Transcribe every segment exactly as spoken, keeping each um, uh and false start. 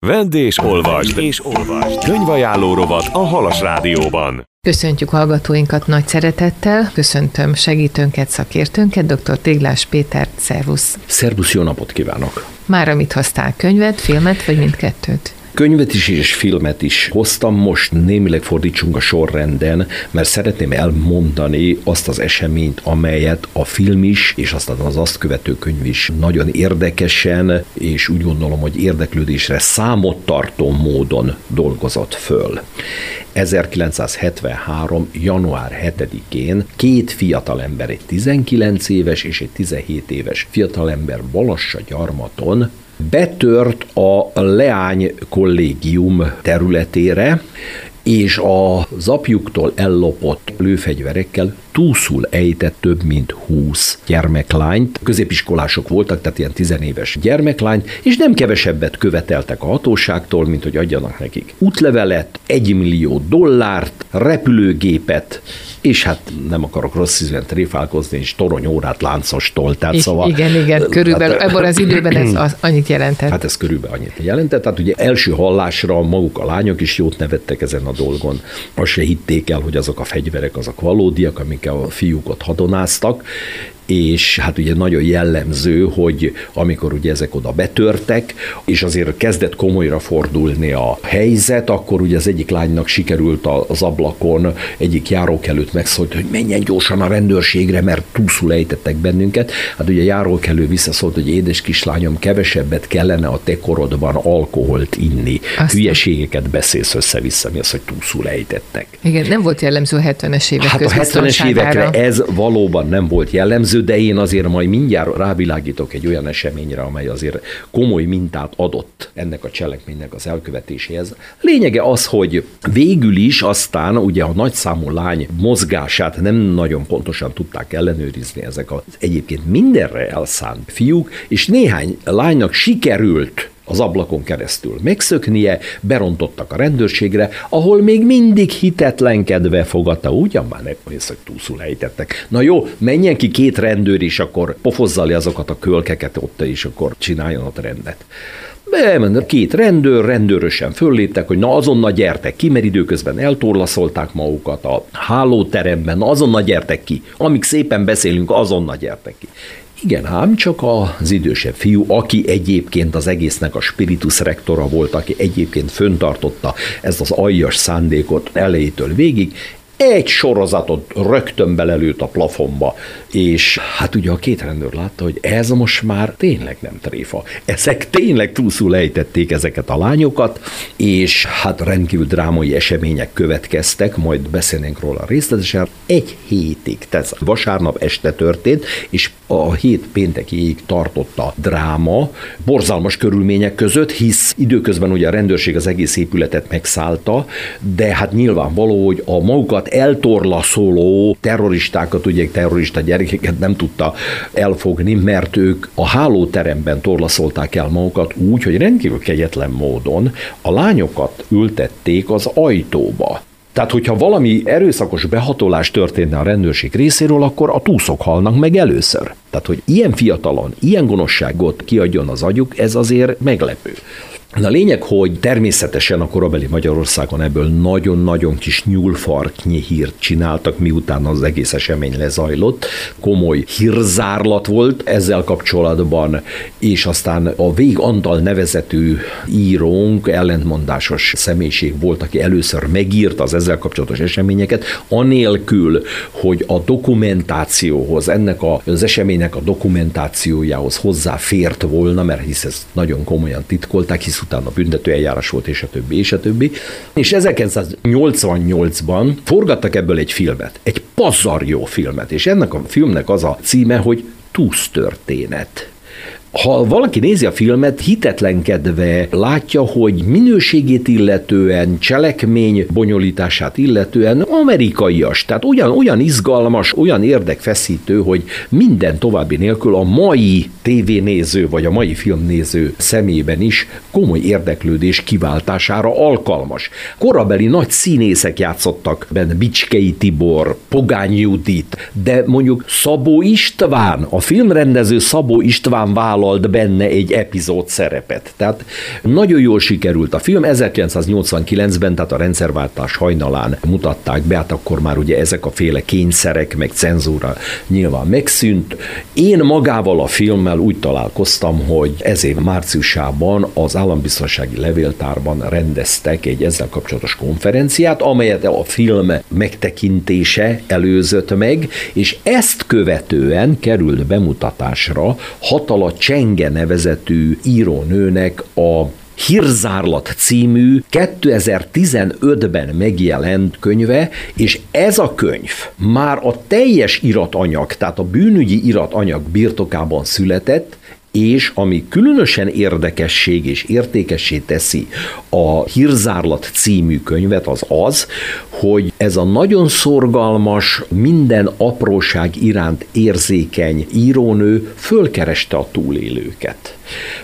Vedd és olvasd, és olvasd. Könyvajánló rovat a Halas Rádióban. Köszöntjük hallgatóinkat nagy szeretettel, köszöntöm segítőnket, szakértőnket, dr. Téglás Pétert, szervusz! Szervusz, jó napot kívánok! Mára mit hoztál, könyvet, filmet, vagy mindkettőt? Könyvet is és filmet is hoztam, most némileg fordítsunk a sorrenden, mert szeretném elmondani azt az eseményt, amelyet a film is, és aztán az azt követő könyv is nagyon érdekesen, és úgy gondolom, hogy érdeklődésre számot tartó módon dolgozott föl. ezerkilencszázhetvenhárom. január hetedikén két fiatalember, egy tizenkilenc éves és egy tizenhét éves fiatalember Balassagyarmaton betört a Leány kollégium területére, és az apjuktól ellopott lőfegyverekkel túszul ejtett több mint húsz gyermeklányt, középiskolások voltak, tehát ilyen tizenéves gyermeklányt, és nem kevesebbet követeltek a hatóságtól, mint hogy adjanak nekik útlevelet, egymillió dollárt, repülőgépet, és hát nem akarok rossz ízűen tréfálkozni, és toronyórát láncostól. Tehát szóval, igen, igen, körülbelül hát, ebben az időben ez az, annyit jelentett. Hát ez körülbelül annyit jelentett. Tehát ugye első hallásra maguk a lányok is jót nevettek ezen a dolgon. Azt se hitték el, hogy azok a fegyverek, azok valódiak, amikkel a fiúk ott hadonáztak, és hát ugye nagyon jellemző, hogy amikor ugye ezek oda betörtek, és azért kezdett komolyra fordulni a helyzet, akkor ugye az egyik lánynak sikerült az ablakon egyik járókelőt megszólt, hogy menjen gyorsan a rendőrségre, mert túszul ejtettek bennünket. Hát ugye járókelő visszaszólt, hogy édes kislányom, kevesebbet kellene a te korodban alkoholt inni. Aztán hülyeségeket beszélsz össze-vissza, mi az, hogy túszul ejtettek. Igen, nem volt jellemző a hetvenes évek Hát a hetvenes évekre ez valóban nem volt jellemző, de én azért majd mindjárt rávilágítok egy olyan eseményre, amely azért komoly mintát adott ennek a cselekménynek az elkövetéséhez. Lényege az, hogy végül is aztán ugye a nagyszámú lány mozgását nem nagyon pontosan tudták ellenőrizni ezek az egyébként mindenre elszánt fiúk, és néhány lánynak sikerült az ablakon keresztül megszöknie, berontottak a rendőrségre, ahol még mindig hitetlenkedve fogadta, ugyan már nem hisz, hogy túlszul ejtettek. Na jó, menjen ki két rendőr, és akkor pofozza le azokat a kölkeket ott, és akkor csináljon ott rendet. Bemennek két rendőr, rendőrösen fölléptek, hogy na azonnal gyertek ki, mert időközben eltorlaszolták magukat a hálóteremben, na azonnal gyertek ki. Amíg szépen beszélünk, azonnal gyertek ki. Igen, ám csak az idősebb fiú, aki egyébként az egésznek a spiritus rectora volt, aki egyébként föntartotta ezt az aljas szándékot elejétől végig, egy sorozatot rögtön belelőtt a plafonba, és hát ugye a két rendőr látta, hogy ez most már tényleg nem tréfa. Ezek tényleg túlszul ejtették ezeket a lányokat, és hát rendkívül drámai események következtek, majd beszélnénk róla részletesen. Egy hétig, tehát vasárnap este történt, és a hét péntekiig tartott a dráma, borzalmas körülmények között, hisz időközben ugye a rendőrség az egész épületet megszállta, de hát nyilvánvaló, hogy a magukat eltorlaszoló terroristákat, ugye terrorista gyerekeket nem tudta elfogni, mert ők a hálóteremben torlaszolták el magukat úgy, hogy rendkívül kegyetlen módon a lányokat ültették az ajtóba. Tehát, hogyha valami erőszakos behatolás történne a rendőrség részéről, akkor a túszok halnak meg először. Tehát, hogy ilyen fiatalon, ilyen gonoszságot kiadjon az agyuk, ez azért meglepő. A lényeg, hogy természetesen a korabeli Magyarországon ebből nagyon-nagyon kis nyúlfarknyi hírt csináltak, miután az egész esemény lezajlott. Komoly hírzárlat volt ezzel kapcsolatban, és aztán a Vég Antal nevezetű írónk, ellentmondásos személyiség volt, aki először megírta az ezzel kapcsolatos eseményeket, anélkül, hogy a dokumentációhoz, ennek a, az eseménynek a dokumentációjához hozzáfért volna, mert hisz ezt nagyon komolyan titkolták, hisz utána büntető eljárás volt, és a többi, és a többi. És ezerkilencszáznyolcvannyolcban forgattak ebből egy filmet, egy pazar jó filmet, és ennek a filmnek az a címe, hogy Túsztörténet. Ha valaki nézi a filmet, hitetlenkedve látja, hogy minőségét illetően, cselekmény bonyolítását illetően amerikaias, tehát olyan, olyan izgalmas, olyan érdekfeszítő, hogy minden további nélkül a mai tévénéző vagy a mai filmnéző szemében is komoly érdeklődés kiváltására alkalmas. Korabeli nagy színészek játszottak benne, Bicskei Tibor, Pogány Judit, de mondjuk Szabó István, a filmrendező Szabó István vállal vállalt benne egy epizód szerepet. Tehát nagyon jól sikerült a film. ezerkilencszáznyolcvankilencben, tehát a rendszerváltás hajnalán mutatták be, hát akkor már ugye ezek a féle kényszerek, meg cenzúra nyilván megszűnt. Én magával a filmmel úgy találkoztam, hogy ez év márciusában az Állambiztonsági Levéltárban rendeztek egy ezzel kapcsolatos konferenciát, amelyet a film megtekintése előzött meg, és ezt követően került bemutatásra Hatala Csenge nevezetű írónőnek a Hírzárlat című kétezer-tizenötben megjelent könyve, és ez a könyv már a teljes iratanyag, tehát a bűnügyi iratanyag birtokában született, és ami különösen érdekesség és értékessé teszi a Hírzárlat című könyvet, az az, hogy ez a nagyon szorgalmas, minden apróság iránt érzékeny írónő fölkereste a túlélőket.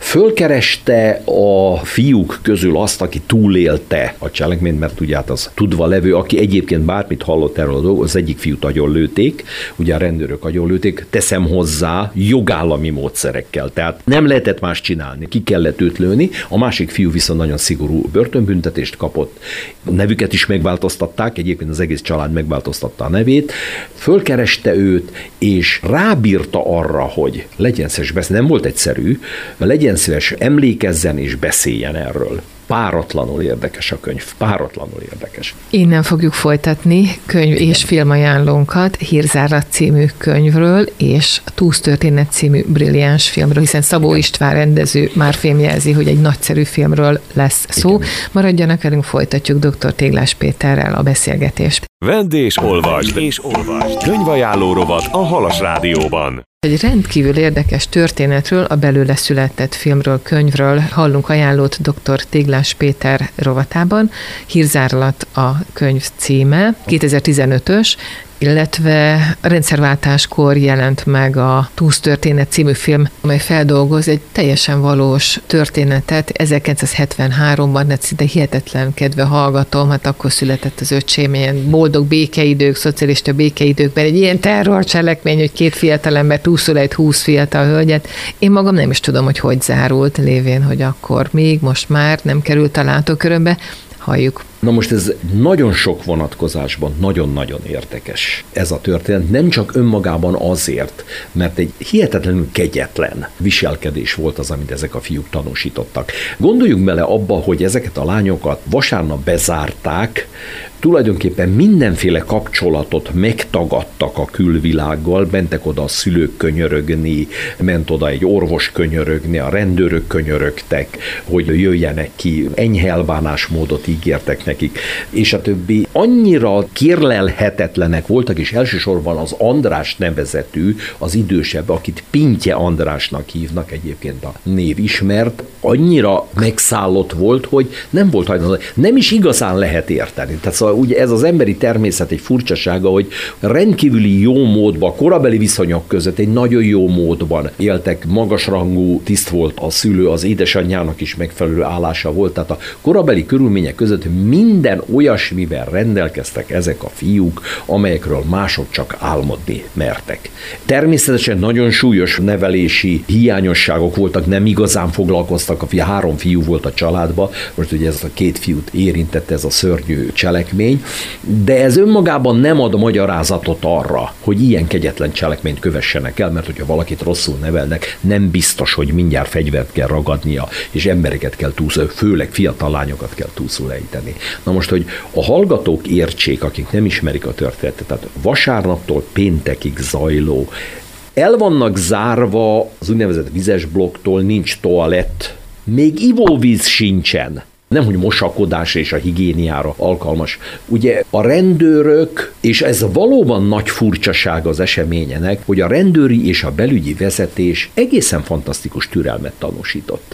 Fölkereste a fiúk közül azt, aki túlélte a cselekményt, mert ugye hát az tudva levő, aki egyébként bármit hallott erről a dolgot, az egyik fiút agyonlőték, ugye a rendőrök agyonlőték, teszem hozzá jogállami módszerekkel. Tehát nem lehetett más csinálni, ki kellett őt lőni, a másik fiú viszont nagyon szigorú börtönbüntetést kapott, a nevüket is megváltoztatták, egyébként az egész család megváltoztatta a nevét, fölkereste őt, és rábírta arra, hogy legyen szíves beszélni, nem volt egyszerű, legyen szíves, emlékezzen és beszéljen erről. Páratlanul érdekes a könyv, páratlanul érdekes. Innen fogjuk folytatni könyv és filmajánlónkat Hírzárlat című könyvről és a Túsztörténet című brilliáns filmről, hiszen Szabó István rendező már fémjelzi, hogy egy nagyszerű filmről lesz szó. Igen. Maradjanak velünk, folytatjuk dr. Téglás Péterrel a beszélgetést. Vedd és olvasd, és olvasd. Könyvajánló rovat a Halas Rádióban. Egy rendkívül érdekes történetről, a belőle született filmről, könyvről hallunk ajánlót dr. Téglás Péter rovatában. Hírzárlat a könyv címe, kétezer-tizenötös, illetve a rendszerváltáskor jelent meg a Túsztörténet című film, amely feldolgoz egy teljesen valós történetet. ezerkilencszázhetvenháromban, hát szinte hihetetlen kedve hallgatom, hát akkor született az öcsém, ilyen boldog békeidők, szocialista békeidőkben, egy ilyen terrorcselekmény, hogy két fiatalember túszul egy húsz fiatal hölgyet. Én magam nem is tudom, hogy hogy zárult, lévén, hogy akkor még, most már nem került a látókörömbe. Halljuk. Na most ez nagyon sok vonatkozásban nagyon-nagyon érdekes ez a történet, nem csak önmagában azért, mert egy hihetetlenül kegyetlen viselkedés volt az, amit ezek a fiúk tanúsítottak. Gondoljunk bele abba, hogy ezeket a lányokat vasárnap bezárták, tulajdonképpen mindenféle kapcsolatot megtagadtak a külvilággal, mentek oda a szülők könyörögni, ment oda egy orvos könyörögni, a rendőrök könyörögtek, hogy jöjjenek ki, enyhe elbánásmódot ígértek nekik, és a többi. Annyira kérlelhetetlenek voltak, és elsősorban az András nevezetű, az idősebb, akit Pintye Andrásnak hívnak, egyébként a név ismert, annyira megszállott volt, hogy nem volt hajlandó, nem is igazán lehet érteni. Tehát szóval ugye ez az emberi természet egy furcsasága, hogy rendkívüli jó módban, korabeli viszonyok között egy nagyon jó módban éltek, magasrangú tiszt volt a szülő, az édesanyjának is megfelelő állása volt, tehát a korabeli körülmények között minden olyasmivel rendelkeztek ezek a fiúk, amelyekről mások csak álmodni mertek. Természetesen nagyon súlyos nevelési hiányosságok voltak, nem igazán foglalkoztak, a fiú, három fiú volt a családban, most ugye ez a két fiút érintette ez a szörnyű cselekmény, de ez önmagában nem ad magyarázatot arra, hogy ilyen kegyetlen cselekményt kövessenek el, mert hogyha valakit rosszul nevelnek, nem biztos, hogy mindjárt fegyvert kell ragadnia, és embereket kell túlszul, főleg fiatal lányokat kell túlszul ejteni. Na most, hogy a hallgatók értsék, akik nem ismerik a történetet, tehát vasárnaptól péntekig zajló, el vannak zárva az úgynevezett vizes blokktól, nincs toalett, még ivóvíz sincsen. Nem, hogy mosakodás és a higiéniára alkalmas. Ugye a rendőrök, és ez valóban nagy furcsaság az eseményenek, hogy a rendőri és a belügyi vezetés egészen fantasztikus türelmet tanúsított.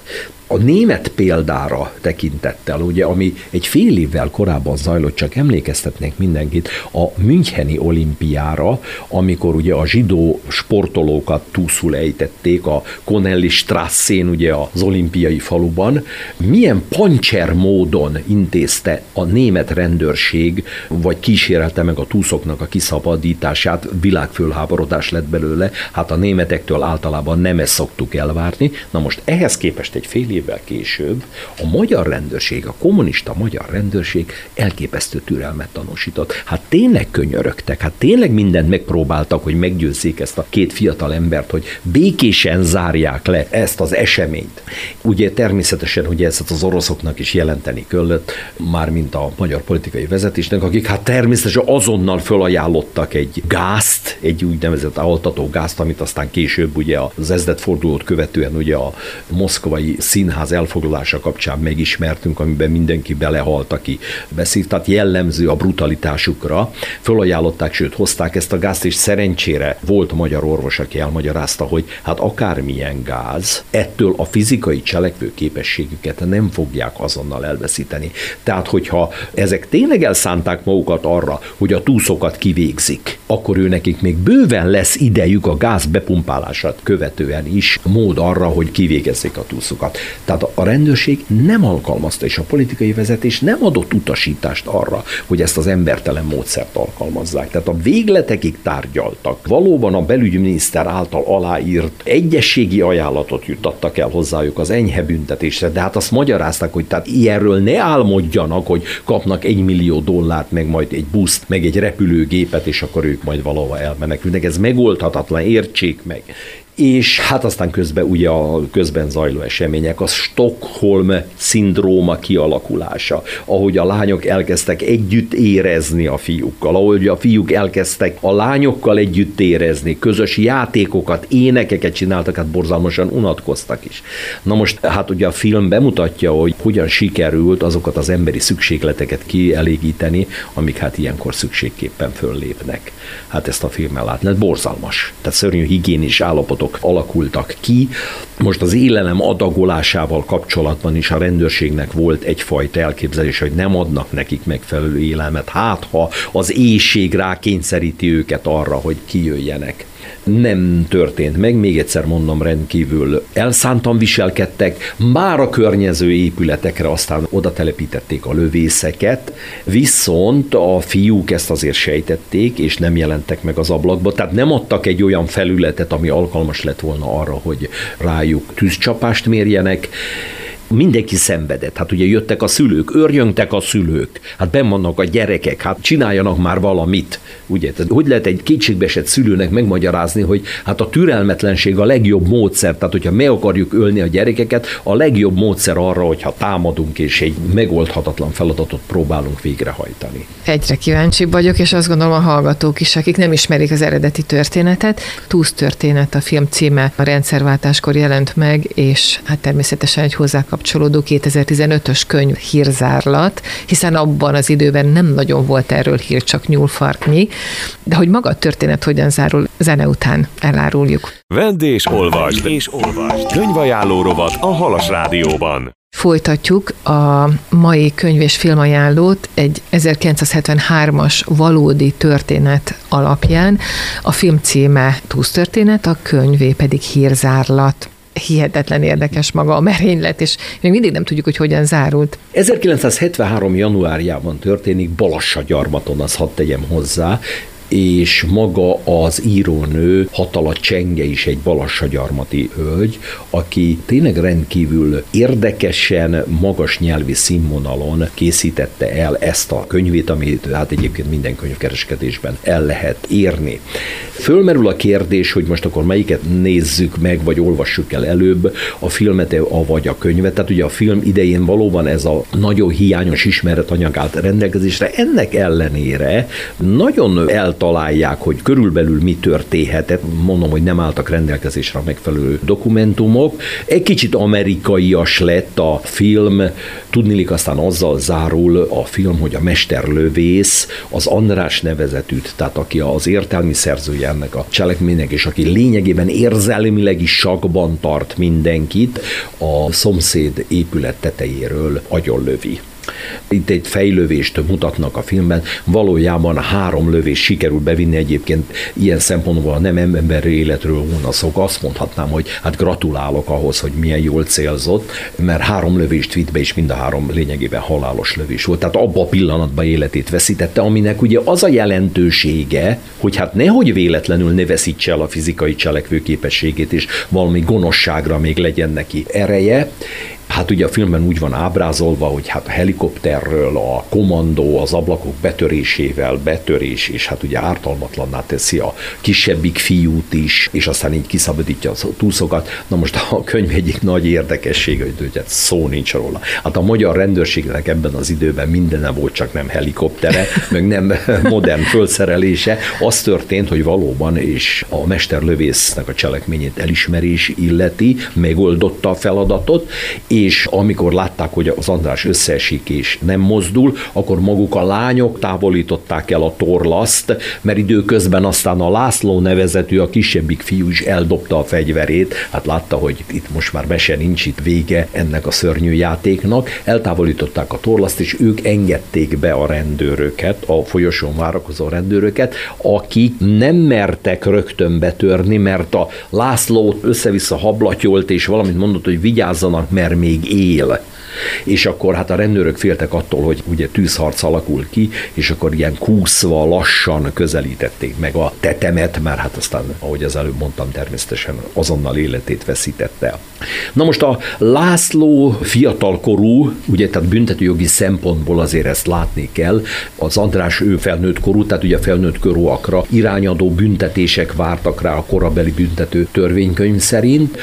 A német példára tekintettel, ugye, ami egy fél évvel korábban zajlott, csak emlékeztetnék mindenkit, a Müncheni olimpiára, amikor ugye a zsidó sportolókat túszul ejtették a Connelly Strasszén, ugye az olimpiai faluban, milyen pancser módon intézte a német rendőrség, vagy kísérelte meg a túszoknak a kiszabadítását, világfölháborodás lett belőle, hát a németektől általában nem ezt szoktuk elvárni. Na most ehhez képest egy fél évvel később a magyar rendőrség, a kommunista magyar rendőrség elképesztő türelmet tanúsított. Hát tényleg könyörögtek, hát tényleg mindent megpróbáltak, hogy meggyőzzék ezt a két fiatal embert, hogy békésen zárják le ezt az eseményt. Ugye természetesen, hogy ezt az oroszoknak is jelenteni kellett, mármint a magyar politikai vezetésnek, akik hát természetesen azonnal fölajánlottak egy gázt, egy úgynevezett altató gázt, amit aztán később ugye az ezredfordulót követően ugye a moszkvai színház elfoglalása kapcsán megismertünk, amiben mindenki belehalt, aki beszélt, tehát jellemző a brutalitásukra. Fölajánlották, sőt hozták ezt a gázt, és szerencsére volt magyar orvos, aki elmagyarázta, hogy hát akármilyen gáz, ettől a fizikai cselekvő képességüket nem fogják azonnal elveszíteni. Tehát, hogyha ezek tényleg elszánták magukat arra, hogy a túszokat kivégzik, akkor ő nekik még bőven lesz idejük a gáz bepumpálását követően is mód arra, hogy kivégezzék a túszokat. Tehát a rendőrség nem alkalmazta, és a politikai vezetés nem adott utasítást arra, hogy ezt az embertelen módszert alkalmazzák. Tehát a végletekig tárgyaltak. Valóban a belügyminiszter által aláírt egyességi ajánlatot juttattak el hozzájuk az enyhe büntetésre, de hát azt magyarázták, hogy tehát ilyenről ne álmodjanak, hogy kapnak egy millió dollárt, meg majd egy buszt, meg egy repülőgépet, és akkor ők majd valahova elmenekülnek. Ez megoldhatatlan, értsék meg. És hát aztán közben ugye a közben zajló események, a Stockholm szindróma kialakulása, ahogy a lányok elkezdtek együtt érezni a fiúkkal, ahogy a fiúk elkezdtek a lányokkal együtt érezni, közös játékokat, énekeket csináltak, hát borzalmasan unatkoztak is. Na most hát ugye a film bemutatja, hogy hogyan sikerült azokat az emberi szükségleteket kielégíteni, amik hát ilyenkor szükségképpen föllépnek. Hát ezt a filmmel látni, ez borzalmas. Tehát szörnyű higiénis állapotok alakultak ki. Most az élelem adagolásával kapcsolatban is a rendőrségnek volt egyfajta elképzelés, hogy nem adnak nekik megfelelő élelmet, hát ha az éhség rákényszeríti őket arra, hogy kijöjjenek. Nem történt meg, még egyszer mondom, rendkívül elszántan viselkedtek, már a környező épületekre aztán oda telepítették a lövészeket, viszont a fiúk ezt azért sejtették, és nem jelentek meg az ablakba, tehát nem adtak egy olyan felületet, ami alkalmas lett volna arra, hogy rájuk tűzcsapást mérjenek. Mindenki szenvedett. Hát ugye jöttek a szülők, örjöngtek a szülők, hát benn vannak a gyerekek, hát csináljanak már valamit. Ugye, tehát hogy lehet egy kétségbeesett szülőnek megmagyarázni, hogy hát a türelmetlenség a legjobb módszer, tehát hogyha meg akarjuk ölni a gyerekeket, a legjobb módszer arra, hogyha támadunk és egy megoldhatatlan feladatot próbálunk végrehajtani. Egyre kíváncsi vagyok, és azt gondolom a hallgatók is, akik nem ismerik az eredeti történetet. Túsz történet a film címe, a rendszerváltáskor jelent meg, és hát természetesen egy hozzá kapcsolódó kétezer-tizenötös könyv hírzárlat, hiszen abban az időben nem nagyon volt erről hír, csak nyúlfarknyi, de hogy maga a történet hogyan zárul, zene után eláruljuk. Vedd és olvasd, és olvasd. Könyvajánló rovat a Halas Rádióban. Folytatjuk a mai könyv- és filmajánlót egy ezerkilencszázhetvenhármas valódi történet alapján. A film címe Túsz történet, a könyvé pedig Hírzárlat. Hihetetlen érdekes maga a merénylet, és még mindig nem tudjuk, hogy hogyan zárult. ezerkilencszázhetvenhárom januárjában történik Balassagyarmaton, azt hadd tegyem hozzá, és maga az írónő Hatala Csenge is egy balassagyarmati hölgy, aki tényleg rendkívül érdekesen, magas nyelvi színvonalon készítette el ezt a könyvét, amit hát egyébként minden könyvkereskedésben el lehet érni. Fölmerül a kérdés, hogy most akkor melyiket nézzük meg, vagy olvassuk el előbb, a filmet vagy a könyvet. Tehát ugye a film idején valóban ez a nagyon hiányos ismeretanyag állt rendelkezésre, ennek ellenére nagyon el feltalálják, hogy körülbelül mi történhetett. Mondom, hogy nem álltak rendelkezésre a megfelelő dokumentumok. Egy kicsit amerikaias lett a film, tudniillik aztán azzal zárul a film, hogy a mesterlövész az András nevezetűt, tehát aki az értelmi szerzője ennek a cselekménynek, és aki lényegében érzelmileg is sakban tart mindenkit, a szomszéd épület tetejéről agyonlövi. Itt egy fejlövést mutatnak a filmben, valójában három lövés sikerül bevinni, egyébként ilyen szempontból nem emberi életről volna szó, azt mondhatnám, hogy hát gratulálok ahhoz, hogy milyen jól célzott, mert három lövést vitt be, és mind a három lényegében halálos lövés volt. Tehát abban a pillanatban életét veszítette, aminek ugye az a jelentősége, hogy hát nehogy véletlenül ne veszítse el a fizikai cselekvő képességét, és valami gonoszságra még legyen neki ereje. Hát ugye a filmben úgy van ábrázolva, hogy hát a helikopterről a kommandó az ablakok betörésével betörés, és hát ugye ártalmatlanná teszi a kisebbik fiút is, és aztán így kiszabadítja a túszokat. Na most a könyv egyik nagy érdekessége, hogy hát szó nincs róla. Hát a magyar rendőrségnek ebben az időben mindene volt, csak nem helikoptere, meg nem modern fölszerelése. Az történt, hogy valóban, és a mesterlövésznek a cselekményét elismerés illeti, megoldotta a feladatot, és amikor látták, hogy az András összeesik és nem mozdul, akkor maguk a lányok távolították el a torlaszt, mert időközben aztán a László nevezetű, a kisebbik fiú is eldobta a fegyverét, hát látta, hogy itt most már mese nincs, itt vége ennek a szörnyű játéknak, eltávolították a torlaszt, és ők engedték be a rendőröket, a folyosón várakozó rendőröket, akik nem mertek rögtön betörni, mert a László össze-vissza hablatyolt, és valamit mondott, hogy vigyázzanak, mert még él. És akkor hát a rendőrök féltek attól, hogy ugye tűzharc alakul ki, és akkor ilyen kúszva lassan közelítették meg a tetemet, mert hát aztán, ahogy az előbb mondtam, természetesen azonnal életét veszítette el. Na most a László fiatalkorú, ugye tehát büntetőjogi szempontból azért ezt látni kell, az András ő felnőtt korú, tehát ugye felnőtt korúakra irányadó büntetések vártak rá a korabeli büntető törvénykönyv szerint,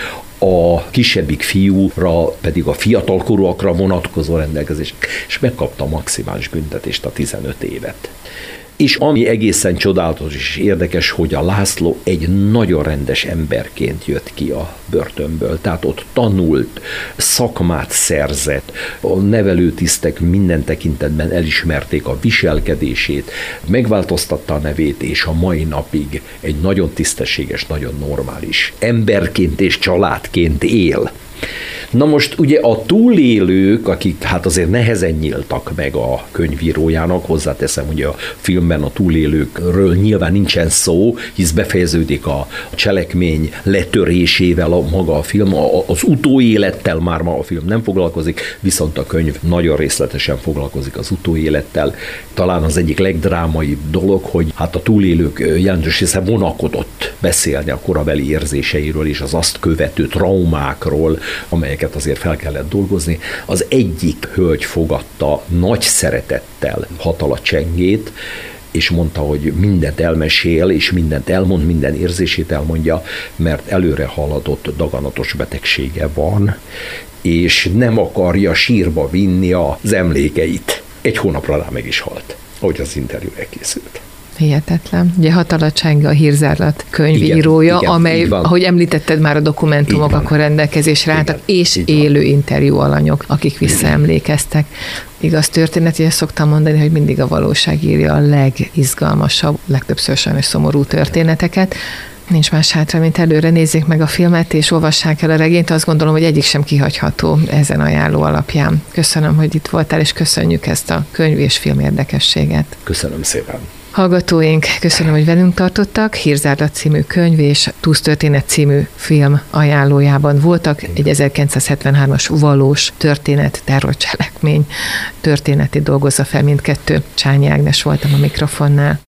a kisebbik fiúra pedig a fiatalkorúakra vonatkozó rendelkezések, és megkapta a maximális büntetést, a tizenöt évet. És ami egészen csodálatos és érdekes, hogy a László egy nagyon rendes emberként jött ki a börtönből. Tehát ott tanult, szakmát szerzett, a nevelőtisztek minden tekintetben elismerték a viselkedését, megváltoztatta a nevét, és a mai napig egy nagyon tisztességes, nagyon normális emberként és családként él. Na most ugye a túlélők, akik hát azért nehezen nyíltak meg a könyvírójának, hozzáteszem, ugye a filmben a túlélőkről nyilván nincsen szó, hisz befejeződik a cselekmény letörésével a maga a film, az utóélettel már ma a film nem foglalkozik, viszont a könyv nagyon részletesen foglalkozik az utóélettel. Talán az egyik legdrámaibb dolog, hogy hát a túlélők jelentős része vonakodott beszélni a korabeli érzéseiről és az azt követő traumákról, amelyeket azért fel kellett dolgozni. Az egyik hölgy fogadta nagy szeretettel Hatala Csengét, és mondta, hogy mindent elmesél, és mindent elmond, minden érzését elmondja, mert előre haladott daganatos betegsége van, és nem akarja sírba vinni az emlékeit. Egy hónapra rá meg is halt, ahogy az interjú elkészült. Hihetetlen. Ugye Hatala Csengi a Hírzárlat könyvírója, igen, amely, ahogy említetted már, a dokumentumok akkor rendelkezésre álltak, és élő interjú alanyok, akik visszaemlékeztek. Igaz történet, ugye szoktam mondani, hogy mindig a valóság írja a legizgalmasabb, legtöbbször sajnos szomorú történeteket. Nincs más hátra, mint előre nézzék meg a filmet, és olvassák el a regényt. Azt gondolom, hogy egyik sem kihagyható ezen ajánló alapján. Köszönöm, hogy itt voltál, és köszönjük ezt a könyv és film érdekességet. Köszönöm szépen. Hallgatóink, köszönöm, hogy velünk tartottak. Hírzárlat című könyv és Túsztörténet című film ajánlójában voltak. Egy ezerkilencszázhetvenhármas valós történet, terrorcselekmény történeti dolgozza fel mindkettő. Csányi Ágnes voltam a mikrofonnál.